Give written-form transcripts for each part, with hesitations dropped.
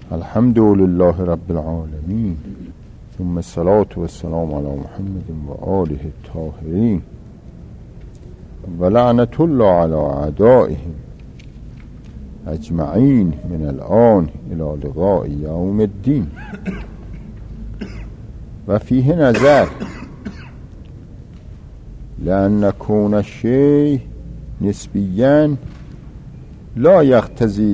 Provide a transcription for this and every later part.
الحمد لله رب العالمين ثم الصلاة والسلام على محمد و آله الطاهرين و لعنة الله على أعدائهم أجمعين من الآن إلى لقاء يوم الدين. و فيه نظر لأن كون الشيء نسبيا لا يقتضي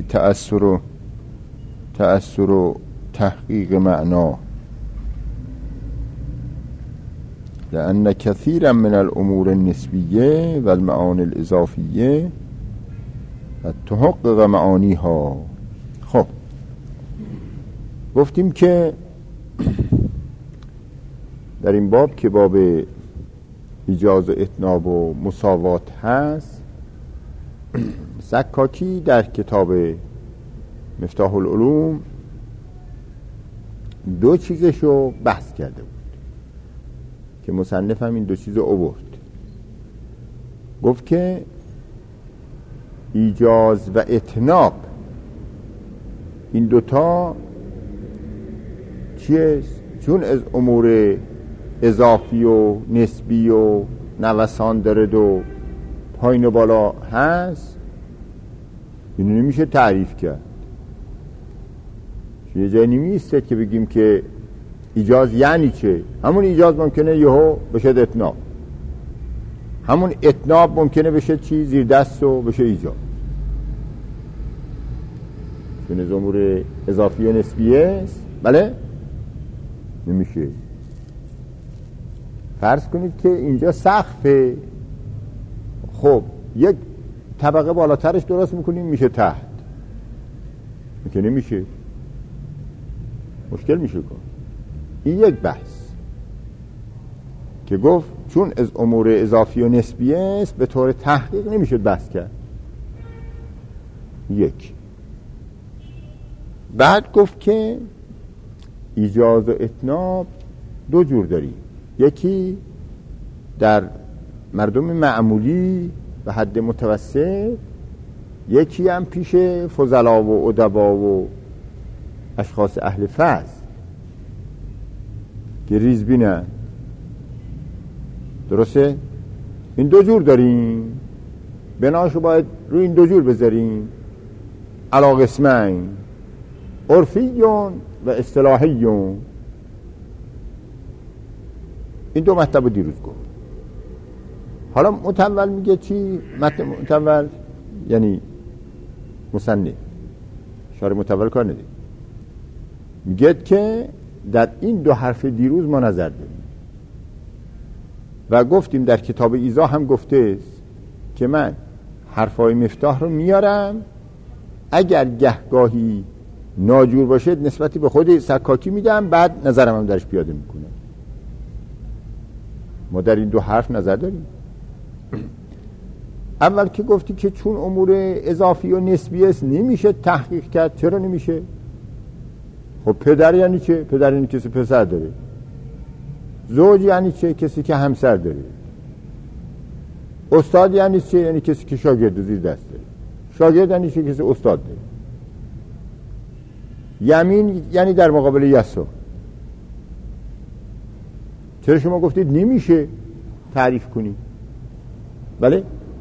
تأثر تحقيق معناه، لأن كثيرا من الأمور النسبية والمعاني الإضافية قد تحقق معانيها. خب گفتیم که در این باب که باب ایجاز و اتناب و مساوات هست، زکاکی در کتاب مفتاح العلوم دو چیزشو بحث کرده بود که مصنف هم این دو چیزو آورد. گفت که ایجاز و اتناب این دوتا چیست؟ چون از امور اضافی و نسبی و نوسان دارد و پایین و بالا هست، اینو نمیشه تعریف کرد. یه جایی نمیسته که بگیم که ایجاز یعنی چه. همون ایجاز ممکنه یهو بشه اتناب، همون اتناب ممکنه بشه چی؟ زیر دست و بشه ایجاز. چون از امور اضافی و نسبیه است، بله نمیشه. فرض کنید که اینجا سقفه، خب یک طبقه بالاترش درست میکنیم میشه تحت، که نمیشه، مشکل میشه کن. این یک بحث که گفت چون از امور اضافی و نسبیه است به طور تحقیق نمیشه بحث کرد. یک. بعد گفت که ایجاز و اتناب دو جور داریم، یکی در مردم معمولی و حد متوسط، یکی هم پیش فضلا و ادبا و اشخاص اهل فضل که ریزبینن. درسته؟ این دو جور داریم، بناشو باید روی این دو جور بذاریم. علی قسمین، عرفیون و اصطلاحیون. این دو مطلب دیروز گفت. حالا متول میگه چی؟ متول یعنی مصنف، شارح متول کار ندید، میگه که در این دو حرف دیروز ما نظر داریم و گفتیم در کتاب ایضاح هم گفته است که من حرفای مفتاح رو میارم، اگر گهگاهی ناجور باشه نسبتی به خود سکاکی میدم، بعد نظرم هم درش پیاده میکنم. ما در این دو حرف نظر داریم. اول که گفتی که چون امور اضافی و نسبی است نمیشه تحقیق کرد. چرا نمیشه؟ خب پدر یعنی چه؟ پدر یعنی کسی پسر داره. زوج یعنی چه؟ کسی که همسر داره. استاد یعنی چه؟ یعنی کسی که شاگرد زیر دست داره. شاگرد یعنی چه؟ کسی استاد داره. یمین یعنی در مقابل یسار. چرا شما گفتید نمیشه تعریف کنی؟ بله؟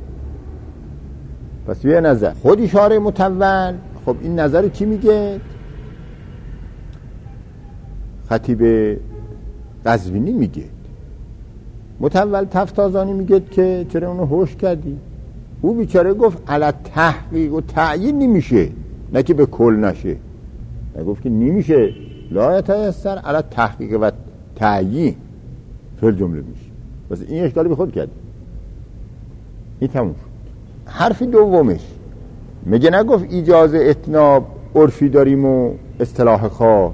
پس یه نظر خودی شارح متول. خب این نظر کی میگه؟ خطیب قزوینی میگه. متول تفتازانی میگه که چرا اونو هوش کردی؟ او بیچاره گفت علی تحقیق و تعیین نمیشه، نه که به کل نشه. گفت که نمیشه، لا یتیسر علی تحقیق و تعیین فعل جمله میشه. بس این اشکالی به خود کرد. این تموم شد. حرف دومش میگه نگفت ایجاز اتناب عرفی داریم و اصطلاح خاص.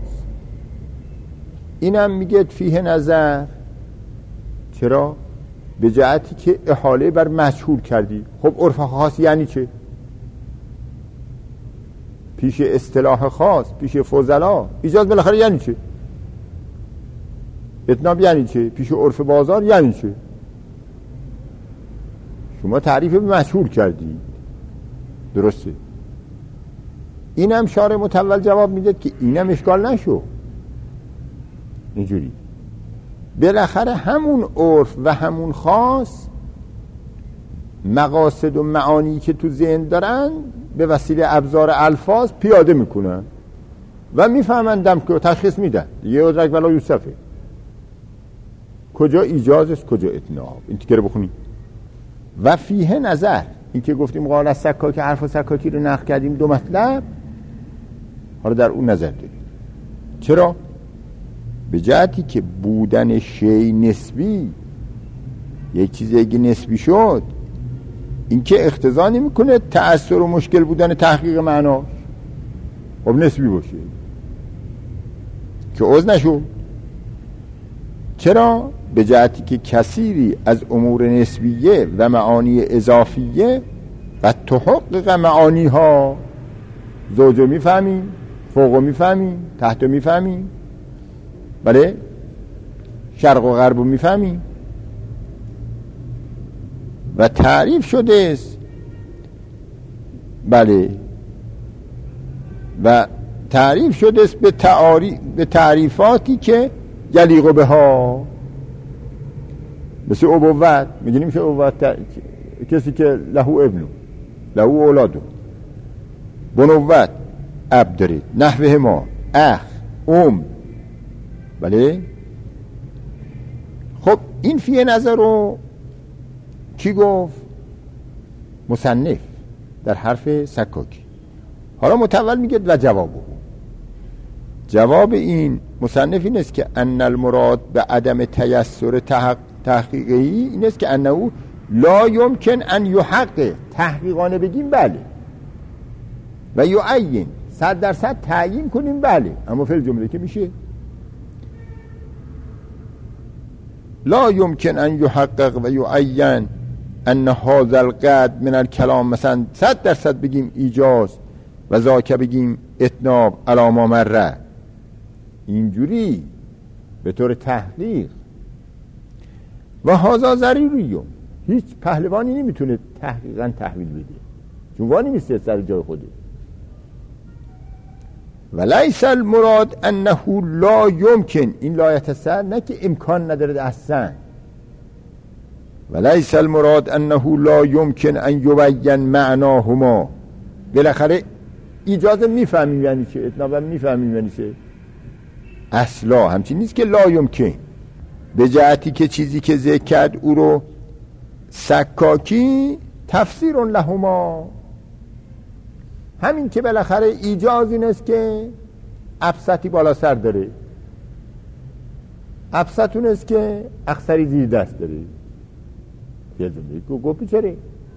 اینم میگه فیه نظر. چرا؟ به جهتی که احاله بر مجهول کردی. خب عرف خاص یعنی چه؟ پیش اصطلاح خاص، پیش فضلا ایجاز بالاخره یعنی چه؟ اتناب یعنی چه؟ پیش عرف بازار یعنی چه؟ شما تعریف مجهول کردی. درسته؟ اینم شارع متول جواب میده که اینم اشکال نشو. اینجوری بالاخره همون عرف و همون خاص مقاصد و معانی که تو ذهن دارن به وسیله ابزار الفاظ پیاده میکنن و میفهمندم که تشخیص میدن یه ادرک ولا یوسفه، کجا ایجاز است کجا اتناب. این تیکه رو بخونیم. و فیه نظر، این که گفتیم قال از سکاکی، حرف سکاکی رو نقل کردیم دو مطلب، حالا در اون نظر داریم. چرا؟ به جهتی که بودن شی نسبی، یک چیزی اگه نسبی شد این که اقتضا نمیکنه تأثیر و مشکل بودن تحقیق معناش. خب نسبی باشه که عوض نشو. چرا؟ به جهتی که کثیری از امور نسبیه و معانی اضافیه و تحقق معانی ها، زوجو میفهمیم، فوقو میفهمیم، تحتو میفهمیم، بله، شرق و غربو میفهمیم و تعریف شده است، بله، و تعریف شده است به تعریفاتی که یلیق بها، مثل ابوت. میگیم که ابوت کسی که لهو ابنو لهو اولادو، بنوت اب دارید، نحوه ما اخ بله. خب این فیه نظر رو کی گفت؟ مصنف در حرف سکاکی. حالا متول میگه و جواب این مصنف این است که ان المراد به عدم تیسر تحقیقی این است که انه لا یمکن ان یحقق، تحقیقانه بگیم بله، و یعین 100% تعیین کنیم بله، اما فعل جمله که میشه لا یمکن ان یحقق و یعین ان هذا القد من الکلام، مثلا 100% بگیم ایجاز و ذاک بگیم اتناب علی ما مره، اینجوری به طور تحقیق. و هذا ضروریه، هیچ پهلوانی نمیتونه تحقیقا تحویل بده چون وانی میسته سر جای خوده. و لیس المراد انه لا یمکن، این لا یتصور نه که امکان نداره اصلا، و لیس المراد انه لا یمکن ان یبین معناهما، بالاخره ایجاز میفهمیم یعنی چه، اتناب میفهمیم یعنی چه، اصلا همچین نیست که لا یمکن، به جهتی که چیزی که ذکر کرد او رو سکاکی تفسیر لهما، همین که بالاخره ایجاز این است که ابسطی بالا سر داره، ابسط اون است که اکثری زیر دست داره. یه جمله گفتی چره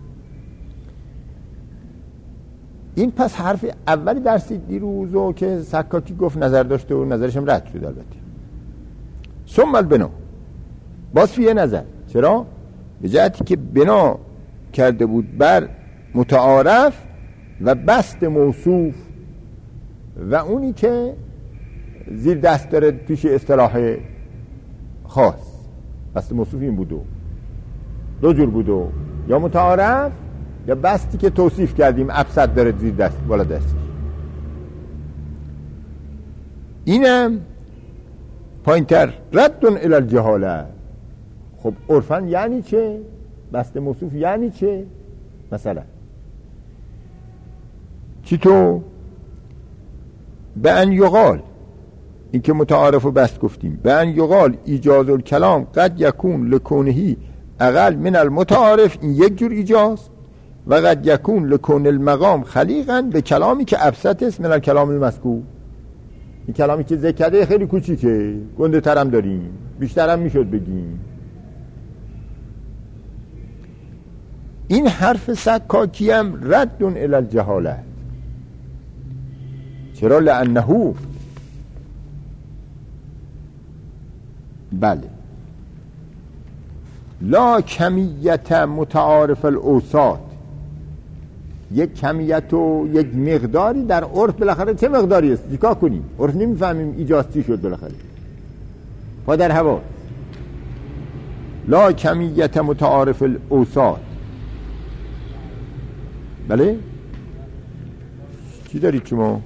این؟ پس حرف اولی درسی دیروزو که سکاکی گفت نظر داشته و نظرش هم رد شد البته. ثم البنا، باز فیه نظر. چرا؟ به جهتی که بنا کرده بود بر متعارف و بست موصوف و اونی که زیر دست داره پیش اصطلاح خاص. بست موصوف این بودو، دو جور بودو، یا متعارف یا بستی که توصیف کردیم ابسط داره زیر دست بالا دستش. اینم پایینتر ردون الی الجهاله. خب عرفاً یعنی چه؟ بست موصوف یعنی چه؟ مثلا چی تو؟ به ان یقال، این که متعارف و بست گفتیم، به ان یقال ایجاز الکلام قد یکون لکونهی اقل من المتعارف، این یک جور ایجاز، و قد یکون لکون المقام خلیقا به کلامی که ابسط است من الکلام المذکور، این کلامی که ذکر کرده خیلی کوچیکه، گنده ترم داریم، بیشترم میشد بگیم. این حرف سکاکی هم ردون الی الجهاله. چرا؟ لانه بله لا کمیت متعارف الاوساط، یک کمیت و یک مقداری در عرف بالاخره چه مقداری است؟ چیکار کنیم؟ عرف نمیفهمیم ایجاز چی شد بالاخره پا در هوا. لا کمیت متعارف الاوساط، بله چی دارید شما؟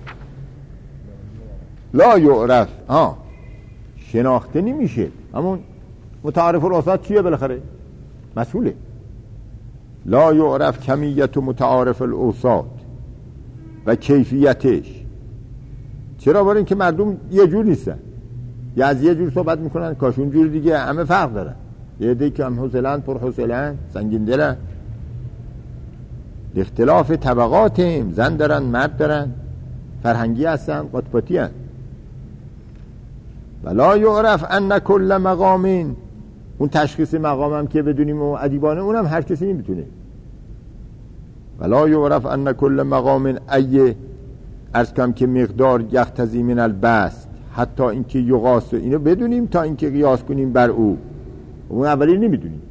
لا یعرف شناخته نمیشه. همون متعارف الاوساط چیه بالاخره؟ مسئوله. لا یعرف کمیت و متعارف الاوساط و کیفیتش. چرا؟ برای اینکه مردم یه جور نیستن، یا از یه جور صحبت میکنن کاش اون جور دیگه همه فرق دارن. یه عده که هم حوصله‌اند، پر حوصله‌اند، سنگین دلن، اختلاف طبقاتیم، زن دارن مرد دارن، فرهنگی هستن قطباتی هستن. ولا یعرف ان کل مقامین، اون تشخیص مقامم که بدونیم و ادیبانه اونم هر کسی نمیتونه. ولا یعرف ان کل مقامین ای عرض کنم که مقدار یقتضی من البسط، حتی اینکه یقاس اینو بدونیم تا اینکه قیاس کنیم بر او، اون اولی نمیدونیم.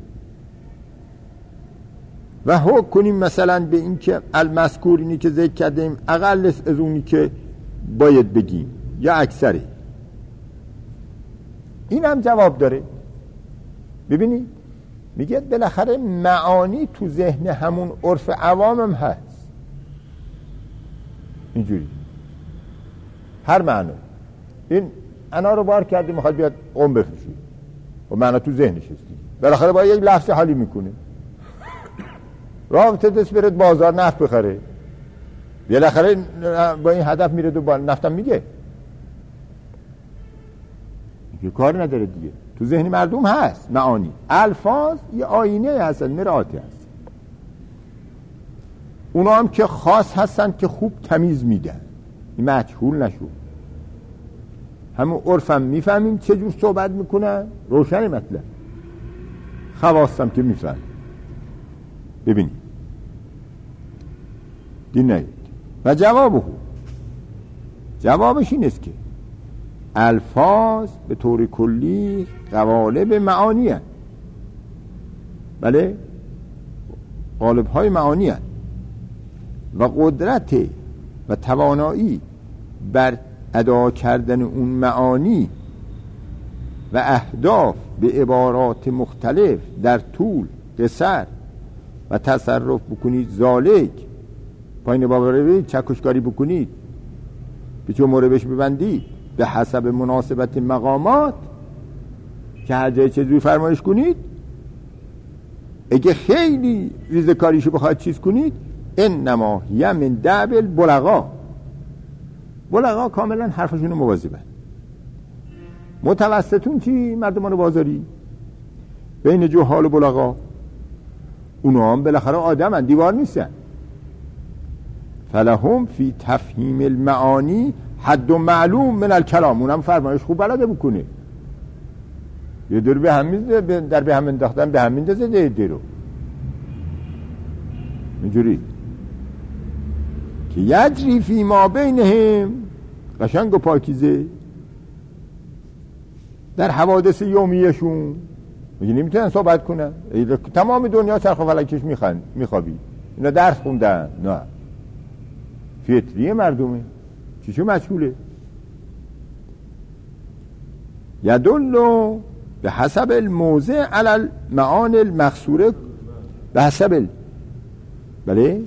و حکم کنیم مثلا به این که المذکور اینی که ذکر کردیم اقل از اونی که باید بگیم یا اکثری. این هم جواب داره. ببینید میگه بالاخره معانی تو ذهن همون عرف عوامم هست، اینجوری هر معنی. این انا رو بار کردی میخواد بیاد قم بفروشی و معنا تو ذهنش هست، بالاخره با یک لفظ حالی میکنه. رابطه دست برد بازار نفت بخره، بالاخره با این هدف میره دو بار نفتم میگه کار نداره دیگه. تو ذهن مردم هست معانی. الفاظ یه آینه هستن، مرآتی هست. اونا هم که خاص هستن که خوب تمیز میدن، این مجهول نشو. همون عرفم میفهمیم چه جور صحبت میکنن، روشن مطلب. خواستم که میفهم. ببینید دین نهید. و جوابش این است که الفاظ به طور کلی قوالب معانی هست. بله، قالب های معانی هست و قدرت و توانایی بر ادا کردن اون معانی و اهداف به عبارات مختلف در طول قصر و تصرف بکنید ذالک، پایین بابا روید چکشکاری بکنید، به چه مربش ببندید به حسب مناسبت مقامات که هر جای چه جوری فرمایش کنید. اگه خیلی ریزکاریشو بخواید چیز کنید، انما هی من دعب بلغا کاملا حرفشون مواظبن. متوسطون چی؟ مردمان بازاری بین جهال و بلغا، اونا هم بالاخره آدمن، دیوار نیستن. فلهم فی تفهیم المعانی حد و معلوم من الکلام، اونم فرمایش خوب بلده بکنه. یه دور به هم در به هم انداختن، به هم میندازه ده رو اینجوری که یجری فی ما بینهم، قشنگ و پاکیزه در حوادث یومیشون. میگه نمیتونن صحبت کنن، تمام دنیا چرخ و فلکش میخوابی. اینا درس خوندن؟ نه، فطری مردمه، چیشو مشغوله. یدلو به حسب الموضع علی المعانی المقصوره، به حسب بله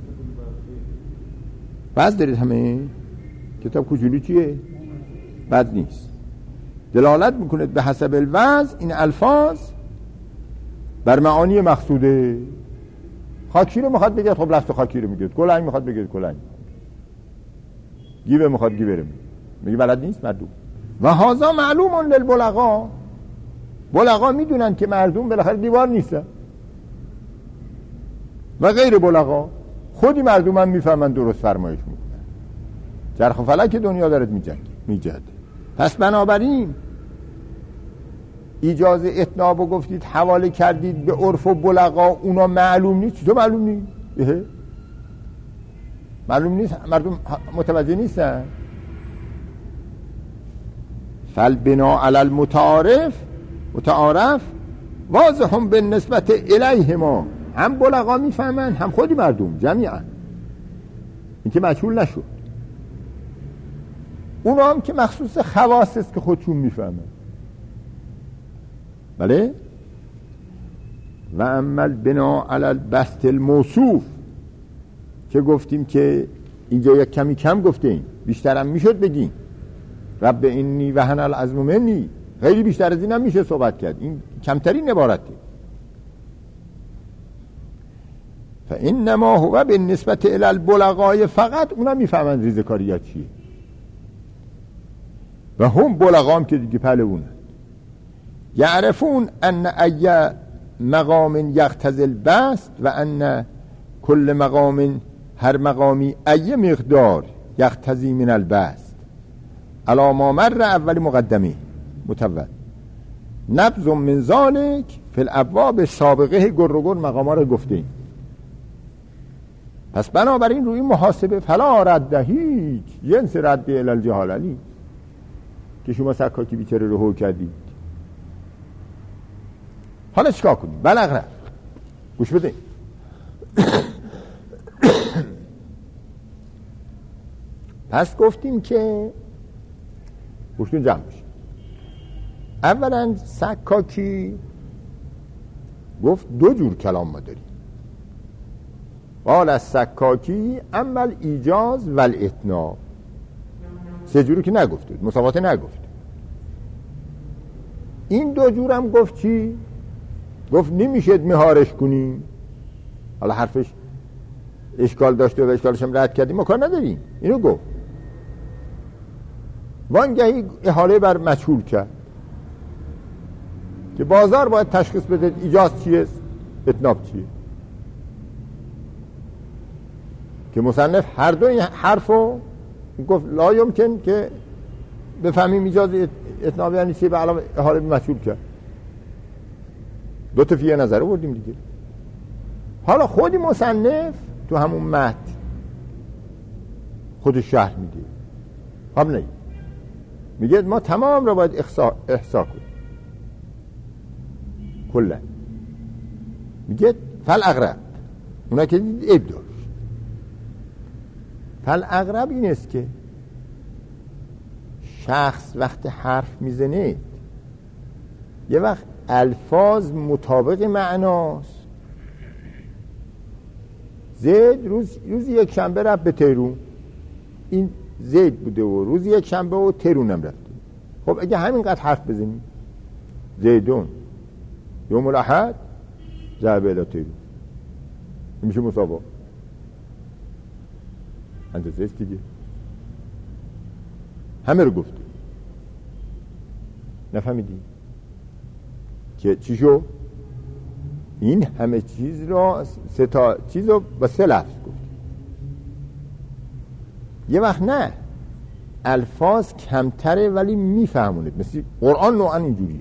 بعض دارید همه کتاب کوچولو چیه؟ بد نیست. دلالت میکنه به حسب الوضع این الفاظ بر معانی مقصوده. خاکی رو میخواد بگید، خب لفظ خاکی رو میگید. کلنگ میخواد بگید کلنگ، گیوه میخواد گیوه میگه بلد نیست مردم. و هذا معلوم للبلغا، بلغا میدونن که مردم بالاخره دیوار نیستن. و غیر بلغا خودی مردم هم میفهمن درست فرمایش میکنن. چرخ و فلک دنیا دارد میجد. پس بنابراین اجازه اتنابو گفتید حواله کردید به عرف و بلغا، اونا معلوم نیست. چطور معلوم نیست؟ معلوم نیست، مردم متوجه نیستن. فالبنا علی المتعارف واضح به نسبت الیهما، هم بلغا میفهمن هم خودی مردم جمیعا. این که مجهول نشد. اونا هم که مخصوص خواص است که خودشون میفهمن. بله. و اما البنا علی البسط الموصوف که گفتیم که اینجا یک کمی کم گفته این، بیشترم میشد بگیم رب اینی وهن العظم منی، خیلی بیشتر از این هم میشه صحبت کرد، این کمترین عبارته. فانما هو بالنسبه الی البلغاء فقط، اونا میفهمن ریزکاریات چیه و هم بلغام که دیگه پهلوونه یعرفون ان ای مقام یقتضی البسط و ان کل مقام، هر مقامی ای مقدار یقتضی من البسط علی ما مر اول مقدمه متول نبذ من ذلک فی الابواب سابقه گر مقاما رو گفتیم. پس بنابراین روی محاسبه فلا رده، هیچ جنس رده الی الجهالی که شما سکاکی بیچاره رو هو کردید. حالا چیکار کنیم؟ بلغ گوش بده. پس گفتیم که گوشتون جمع بشه. اولا سکاکی گفت دو جور کلام ما داریم. قال از سکاکی اما ایجاز و الاتناب، سه جوری که نگفتید، مساوات نگفت. این دو جورم گفت چی؟ گفت نمیشه مهارش کنیم. حالا حرفش اشکال داشته و اشکالش هم رد کردیم، ما کار نداریم، اینو گفت. وانگهی احاله بر مجهول کرد که بازار باید تشخیص بده ایجاز چیه اتناب چیه، که مصنف هر دو این حرفو گفت لا یمکن که بفهمیم ایجاز اتناب یعنی چیه، به علاوه احاله به مجهول کرد. دو تا فیه نظر بردیم دیگه. حالا خودی مصنف تو همون متن خودش شرح میده، هم نه میگه ما تمام رو باید احصا کنیم کلا. میگه فل اغرب، اونا که دید عیب داشت. فل اغرب این است که شخص وقت حرف میزنه یه وقت الفاظ مطابق معناست. زید روز یک شنبه رفت به تهرون، این زید بوده و روز یک شنبه و تهرون هم رفته. خب اگه همینقدر حرف بزنیم زیدون یوم الاحد ذهب الی تهرون، میشه مساوا اندازه است دیگه. همه رو گفته، نفهمیدی که چی شو؟ این همه چیز را سه تا چیز رو با سه لفظ گفت. یه وقت نه الفاظ کمتره ولی میفهمونید، مثل قرآن نوعا اینجوریه،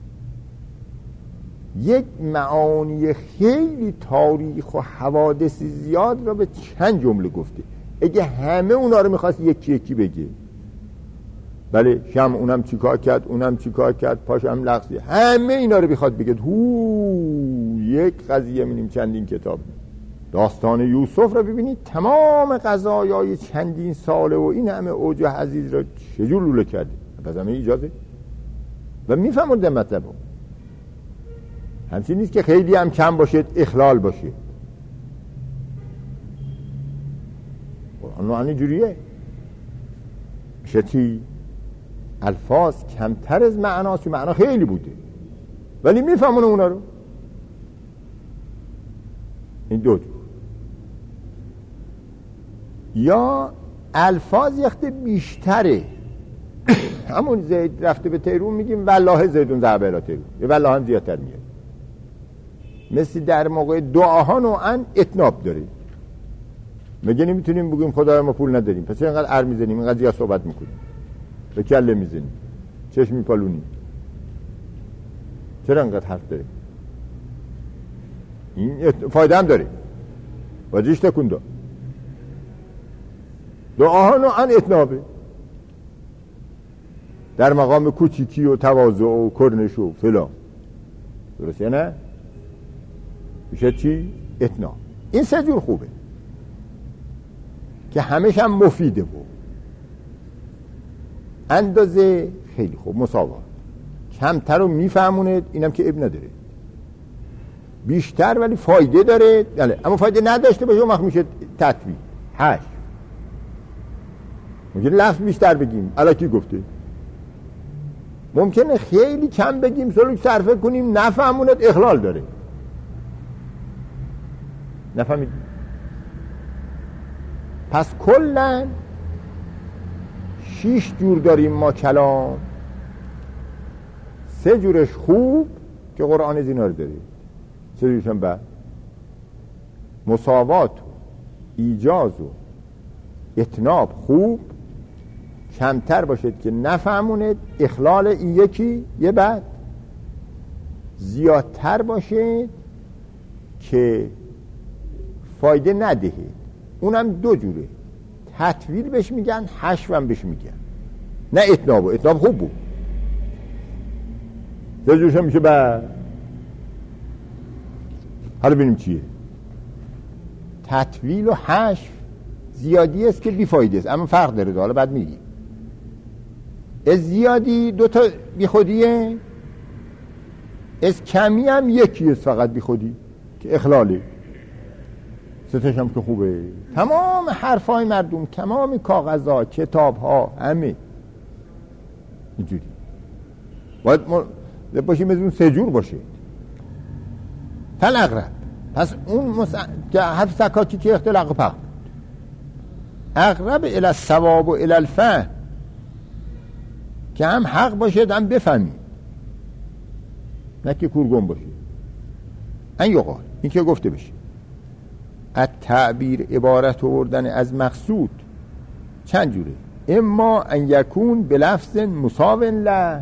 یک معانی خیلی تاریخ و حوادث زیاد را به چند جمله گفته. اگه همه اونا رو میخواست یکی یکی بگه، بله شم اونم چیکار کرد، اونم چیکار کرد، پاشم لغزی، همه اینا رو بخواد بگه یک قضیه می‌بینیم چندین کتاب. داستان یوسف رو ببینید، تمام قضایای چندین ساله و این همه اوج و حضیض رو چجور لوله کرده، پس همه اجازه و میفهمونده مطلبو. همچین نیست که خیلی هم کم باشه اخلال باشه. قرآن معنی جوریه شتی الفاظ کمتر از معناست، معنا خیلی بوده ولی میفهمونه اونا رو. این دو جور. یا الفاظ یخته بیشتره، همون زید رفته به تهرون میگیم والله زیدون ذهب الی تهرون، یه والله هم زیادتر میاد. مثل در موقع دعاها نوعا اتناب داره، میگه نمیتونیم بگیم خدای ما پول نداریم پس اینقدر ار میزنیم، اینقدر زیاد صحبت میکنیم، به کله میزنیم، چشم میپالونیم، چرا اینقدر حرف داره؟ این فایده هم داره، واجهش تکون داد. دعاها نوعا اتنابه، در مقام کوچیکی و تواضع و کرنش و فلان، درسته نه؟ میشه چی؟ اتناب. این سه جور خوبه که همش هم مفیده و اندازه خیلی خوب مساوات. کمتر رو میفهمونه، اینم که اب نداره، بیشتر ولی فایده داره. اما فایده نداشته باشه وقت میشه تطبیق. 8 ممکنه لفظ بیشتر بگیم، الکی گفته. ممکنه خیلی کم بگیم، سلوک صرفه کنیم، نفهموند، اخلال داره. نفهمید؟ پس کلن 6 جور داریم ما کلام. 3 جورش خوب که قرآن از اینا رو داره، 3 جورش هم بد. مساوات و ایجاز و اتناب خوب، کمتر باشد که نفهموند، اخلال این یکی یه بد. زیادتر باشد که فایده ندهه، اونم 2 جوره. تطویل بهش میگن، حشو هم بهش میگن، نه اتناب. اتناب خوب بود، 3 جورش هم میشه بد. حالا ببینیم چیه. تطویل و حشو زیادی است که بیفایده است، اما فرق داره. حالا بعد میگیم. از زیادی 2 تا بی خودیه، از کمی هم یکی است فقط بی خودی که اخلاله. 3 تاش هم که خوبه. تمام حرفای مردم، تمام کاغذها، کتابها، همه اینجوری باید باشیم. از اون 3 جور باشه. فالاقرب، پس اون که حرف سکاکی که اختلاق پخ بود. اقرب الی الصواب و الی الفهم، که هم حق باشه هم بفهمی، نه که کورگم باشه. این یقال، این که گفته بشه. التعبیر عبارت آوردن از مقصود چند جوره. اما ان یکون بلفظ مساو له،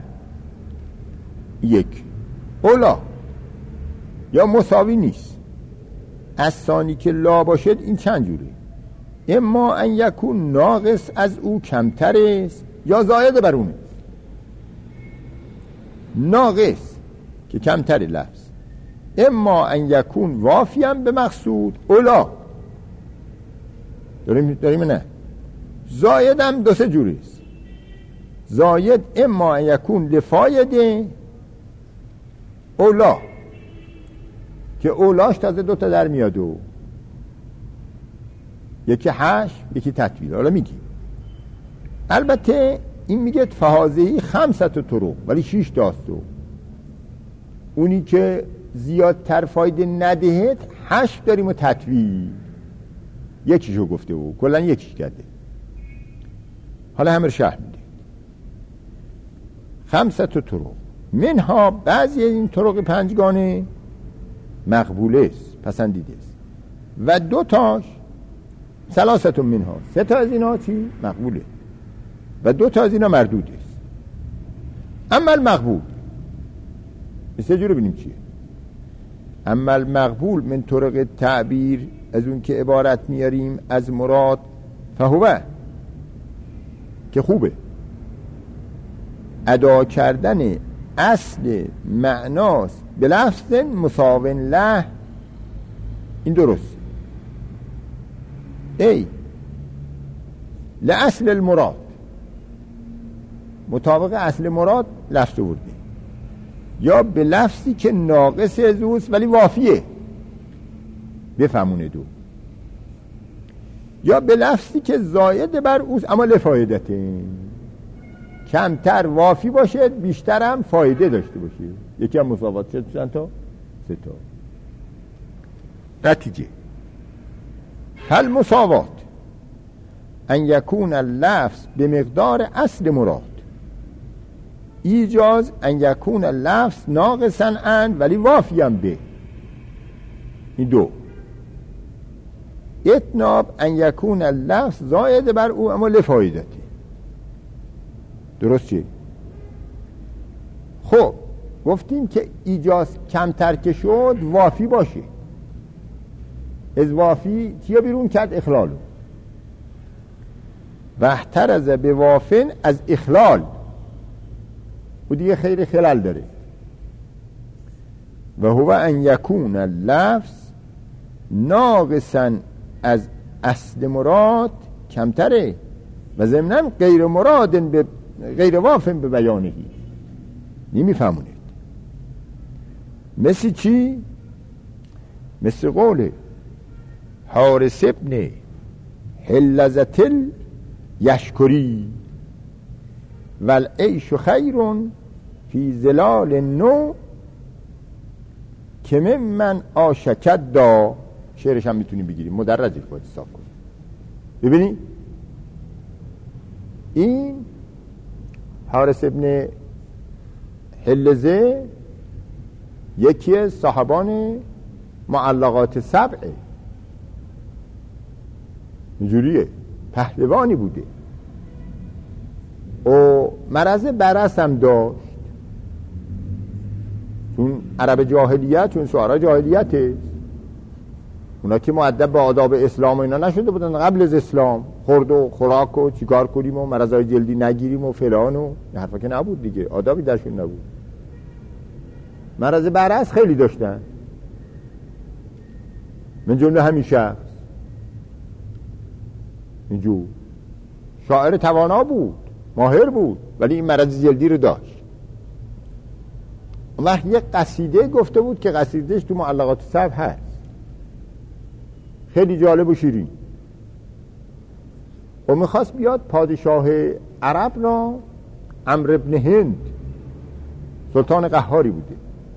1 اولا، یا مساوی نیست. از ثانی که لا باشد، این چند جوره. اما ان یکون ناقص از او کمتر است، یا زاید بر اونه. ناقص که کمتر لفظ. اما ان یکون وافیم به مقصود اولا، داریم نه. زاید هم 2-3 جوری است. زاید اما ان یکون لفایده اولا، که اولاش تازه 2 تا در میاد، و یکی حشو یکی تطویل. حالا میگیم. البته این میگه فهازهی 500 طرق، ولی 6 تاست. اونی که زیادتر فایده ندهد حشو داریم و تطویل. یکیشو گفته و کلا یکیش کرده. حالا همه رو شرح میده. 500 طرق منها، بعضی این طرق 5گانه مقبوله است، پسندیده است، و 2 تاش 3 منها، 3 تا از اینا چی؟ مقبوله، و 2 تا از اینا مردود است. اما المقبول، 3 جور ببینیم چیه. اما المقبول من طرق تعبیر، از اون که عبارت میاریم از مراد، فهوه، که خوبه. ادا کردن اصل معناست به لفظ مساو له، این درست. ای لأصل المراد، مطابق اصل مراد لفظ ورده، یا به لفظی که ناقص از اوست ولی وافیه، بفهمونه. 2 یا به لفظی که زاید بر اوست اما لفایدته، کمتر وافی باشه، بیشتر هم فایده داشته باشه. یکی هم مساوات شد، چند تا؟ 3 تا. نتیجه فالمساوات ان یکون اللفظ به مقدار اصل مراد، ایجاز ان یکون اللفظ ناقصا ان ولی وافیم به، این 2. اتناب ان یکون اللفظ زاید بر او اما لفایدته، درست چه؟ خب گفتیم که ایجاز کمتر که شد وافی باشه. از وافی چیا بیرون کرد؟ اخلالو. و احترز به وافن از اخلال، و دیگه خیر خلال داره. و هو ان یکون اللفظ ناقصا از اصل مراد کمتره، و ضمناً غیر مراد به غیر وافن به بیانهی. نمیفهمونید مثل چی؟ مثل قول حارس ابن حلزتل یشکری والعیش خیر فی ظلال نو که من آشکت دا. شعرش هم میتونیم بگیریم، مدرجش باید حساب کنیم. ببینید این حارث ابن حلزه یکی از صاحبان معلقات سبعه، اینجوریه، پهلوانی بوده و مرض برص هم داشت. چون عرب جاهلیت، چون شعرا جاهلیته، اونا که مؤدب به آداب اسلام و اینا نشده بودن قبل از اسلام، خورد و خوراک و چیکار کنیم و مرضای جلدی نگیریم و فلان و این حرفا که نبود دیگه، آدابی درشون نبود. مرض برص خیلی داشتن، من جمله همین شخص. اینجور شاعر توانا بود، ماهر بود، ولی این مرض جلدی رو داشت. اون وقت یک قصیده گفته بود که قصیدهش تو معلقات سبع هست، خیلی جالب و شیرین. و میخواست بیاد پادشاه عرب را، عمرو ابن هند، سلطان قهاری بوده،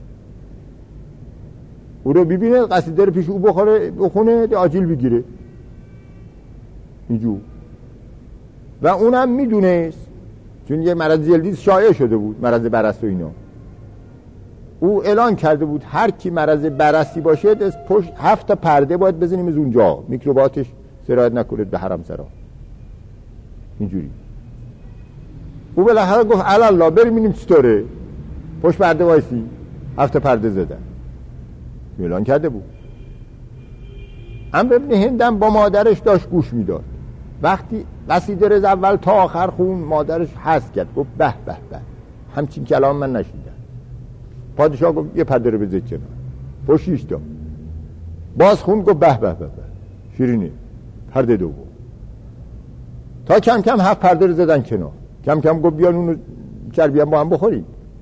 او رو ببینه، قصیده رو پیش او بخونه، آجیل بگیره اینجور. و اونم میدونست، چون یه مرض جلدی شایع شده بود، مرض برص و اینا. او اعلان کرده بود هر کی مرض برصی باشه از پشت 7 پرده باید بزنیم از اونجا، میکروباتش سرایت نکنه به حرم سرا. اینجوری او بالاخره گفت الله بریم ببینیم چطوره. پشت پرده وایسی، 7 پرده زدن، اعلان کرده بود. عمرو ابن هندم با مادرش داشت گوش میداد. وقتی قصیده از اول تا آخر خون، مادرش حس کرد، گفت به به به، همچین کلام من نشیدم. پادشاه گفت یه پرده رو بذار کنار، پشتیش داد، باز خون، گفت به به به، شیرینه. پرده دوم، تا کم کم 7 پرده رو زدن کنار. کم کم گفت بیان اونو چربی هم با هم بخوریم.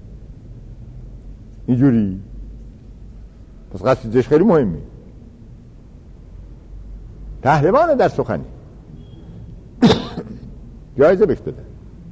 اینجوری. پس قصیدهش خیلی مهمه، پهلوانه در سخنی، جایزه بهش دادن.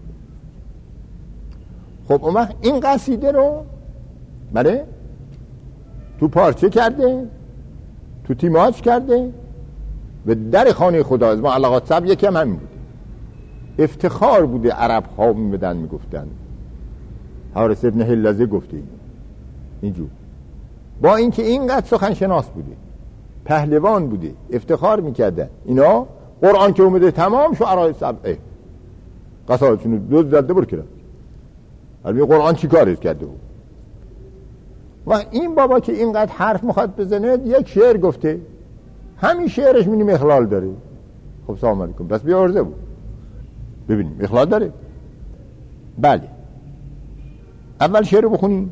خب اون وقت این قصیده رو بله تو پارچه کرده، تو تیماج کرده و در خانه خدا از معلقات سبع یکی هم همین بود. افتخار بوده عرب ها میبدن میگفتن. حارث ابن حلزه گفته اینجور، با اینکه اینقدر سخن شناس بوده، پهلوان بوده، افتخار میکردن اینا. قرآن که اومده تمام شعرهای سبعه قصایدشون دو زده بر کرد. البته قرآن چی کارش کرده بود؟ و این بابا که اینقدر حرف میخواد بزنه، یک شعر گفته، همین شعرش می‌بینیم اخلال داره. خب سلام علیکم، بس بیا عرضه بود ببینیم اخلال داره. بله، اول شعر بخونیم.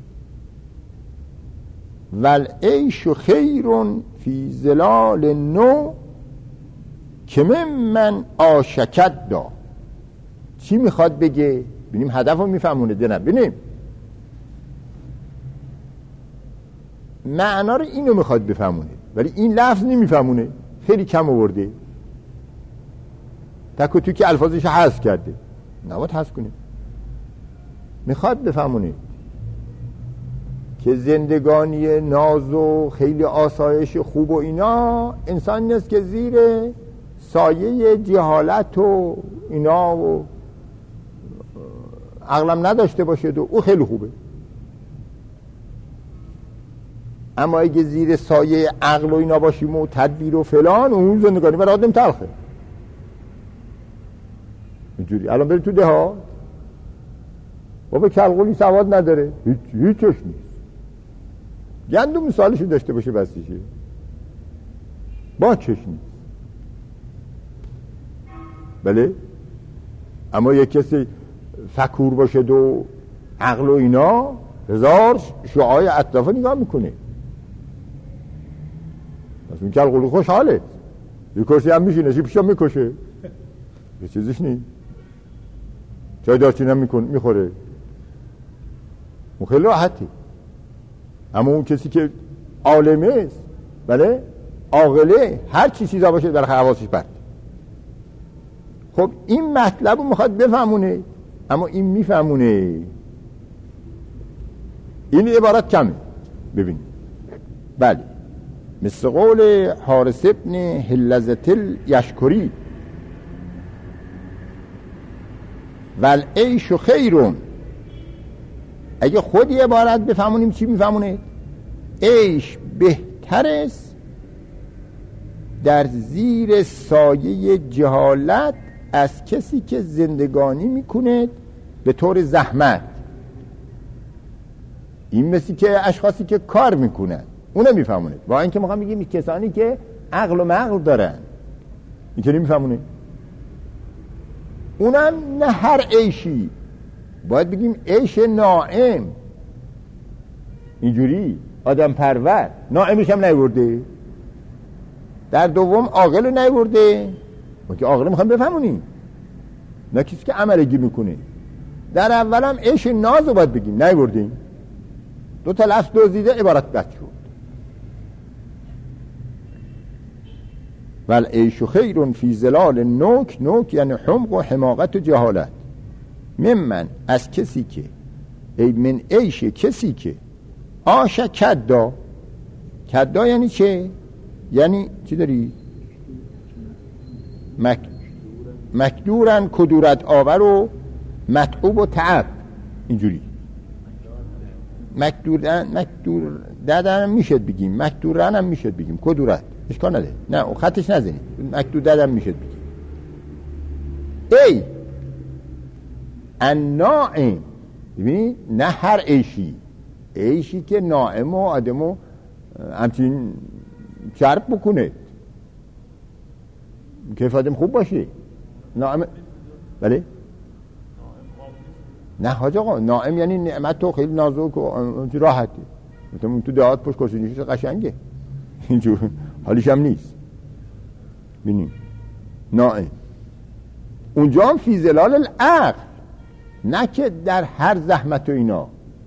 والعیش خیر فی ظلال نو که من آشکت دا. چی میخواد بگه؟ ببینیم هدف رو میفهمونه ده نه. ببینیم معنا رو اینو میخواد بفهمونه، ولی این لفظ نمیفهمونه، خیلی کم آورده، تک و توی که الفاظش حذف کرده، نباید حذف کنه. میخواد بفهمونه که زندگانی ناز و خیلی آسایش خوب و اینا انسان نیست که زیر سایه جهالت و اینا و عقلم نداشته باشه و او خیلی خوبه. اما اگه زیر سایه عقل و اینا باشیم و تدبیر و فلان، اون زندگانی برای آدم تلخه. اینجوری الان برید تو دهات، بابا کلغولی سواد نداره، هیچش نیست، گندم سالشو داشته باشه بسیشه، با چش نیست. بله، اما یک کسی فکور باشه و عقل و اینا، هزار شعاع اطرافه نگاه میکنه. پس اون کلغولی خوشحاله، یه کرسی هم میشینه، پیشا میکشه، یه چیزش نیست، چای دارچین هم میخوره، اون خیلی راحتی. اما اون کسی که عالمه است، بله، عاقله، هر چی چیزا باشه در حواسش برد. خب این مطلب رو میخواد بفهمونه، اما این میفهمونه. این عبارت کمه. ببین بله، مثل قول حارث ابن حلزة الیشکری والعیش خیرون. اگه خودی عبارت بفهمونیم چی میفهمونه؟ عیش بهتر است در زیر سایه جهالت از کسی که زندگانی میکنه به طور زحمت. این مثل که اشخاصی که کار میکنن اونه میفهمونه، با اینکه میخوام بگیم کسانی که عقل و مغل دارن این که نمیفهمونه. اونم نه هر عیشی، باید بگیم عیش ناعم، اینجوری آدم پرور. ناعمش هم نیورده، در دوم عاقل نیورده، ما که عاقل میخوام بفهمونیم، نه کسی که عملگی میکنه. در اولم عیش ناز رو باید بگیم، نیوردیم. دو تا لفظ دزدیده عبارت بد شد. والعیش خیر فی ظلال نوک. نوک یعنی حمق و حماقت و جهالت. من از کسی که من عیش کسی که آش کدا. کدا یعنی چه؟ یعنی چی داری؟ مکدورن کدورت آور و متعوب و تعب، اینجوری. مکدور دادن میشد بگیم، مکدورن هم میشد بگیم، کدورت اشکال نده، نه خطش نزنید، مکدور دادن میشد بگیم. ای الناعم، ببینید نه هر عیشی، عیشی که ناعم و آدمو همچین چرب بکنه که آدم خوب باشه. ناعم بله؟ نه حاج آقا، ناعم یعنی نعمت تو خیلی نازک و راحتی. مثلا تو دهات پشت کرسی نشسته قشنگه، اینجور حالیش هم نیست. ببینید ناعم اونجا هم فی ظلال العقل، نه که در هر زحمت و اینا.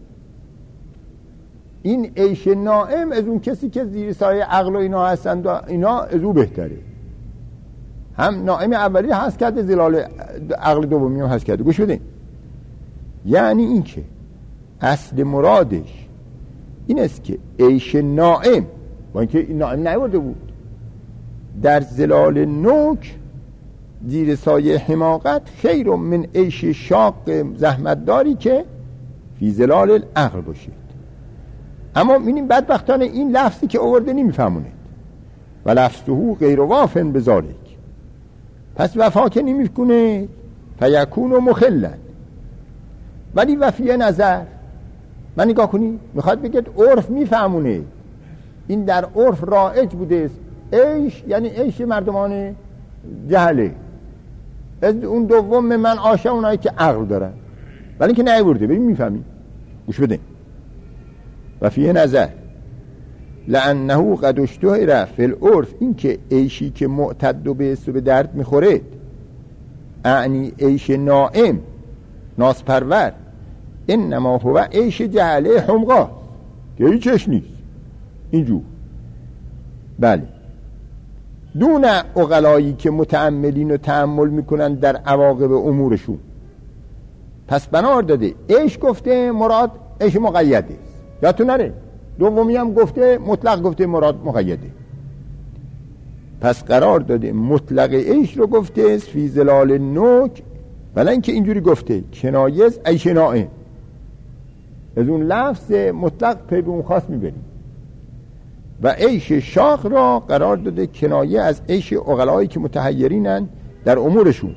این عیش ناعم از اون کسی که زیر سایه عقل و اینا هستند و اینا از او بهتره. هم ناعم اولی هست کرده، ظلال عقل دومی هم هست کرده. گوش بدین، یعنی این که اصل مرادش این است که عیش ناعم، با اینکه این ناعم نیورده بود، در ظلال نوک زیر سایه حماقت خیر من عیش شاق زحمتداری که فی ظلال العقل باشید. اما می‌بینیم بدبختانه این لفظی که آورده نمیفهمونه. و لفظه غیر وافن بذالک، پس وفا که نمیکنه فیکون و مخلن. ولی وفیه نظر من نگاه کنی میخواد بگید عرف میفهمونه، این در عرف رایج بوده است. عیش یعنی عیش مردمان جهله، از اون دوم من آشه اونایی که عقل دارن، ولی که نیورده. ببین میفهمی، گوش بده. وفیه نظر لانه قد اشتهر فی العرف، این که عیشی که معتد و به درد میخوره، اعنی عیش نائم ناس پرور، انما هو عیش جهله حمقا، که هیچش نیست اینجور. بله، دون عقلایی که متأملین و تأمل میکنن در عواقب امورشون. پس بنار داده عیش گفته مراد عیش مقیده، یادتون نره. دومی هم گفته مطلق، گفته مراد مقیده. پس قرار داده مطلق عیش رو گفته فی ظلال نوک، ولی اینکه اینجوری گفته کنایه از عیش نائم، از اون لفظ مطلق پی به اون خاص میبریم. و عیش شاق را قرار داده کنایه از عیش عقلایی که متحیرینن در امورشون.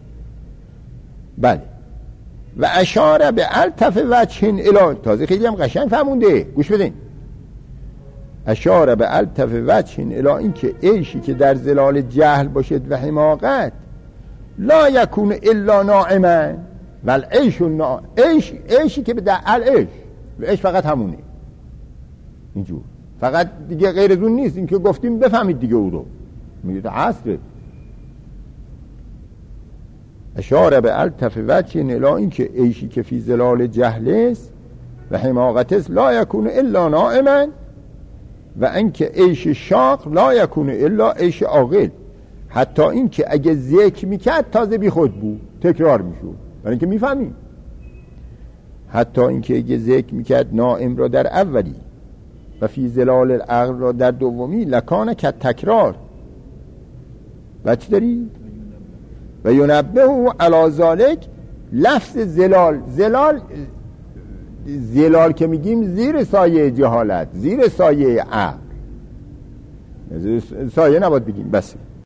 بله، و اشاره به الطف وجهن الی، تازه خیلی هم قشنگ فهمونده، گوش بدین. اشاره به الطف وجهن الی، این که عیشی که در ظلال جهل باشد و حماقت، لا یکون الا ناعما والعیش عیشی که به دعال عیش فقط همونه، اینجور فقط دیگه غیر از اون نیست. این که گفتیم بفهمید دیگه او رو میگه عصر. اشاره به الطف وجه الی، این که عیشی که فی ظلال جهل است و حماقت است، لا یکون الا نائما، و اینکه عیش شاق لا یکون الا عیش عاقل. حتی این که اگه ذکر میکرد تازه بی خود بود، تکرار میشد، برای اینکه میفهمیم. حتی این که اگه ذکر میکرد نائم را در اولی و فی ظلال العقل را در دومی لکان که تکرار. و چی داری؟ و ینبه علی ذالک. لفظ زلال که میگیم زیر سایه جهالت، زیر سایه عقل، سایه نباید بگیم بس.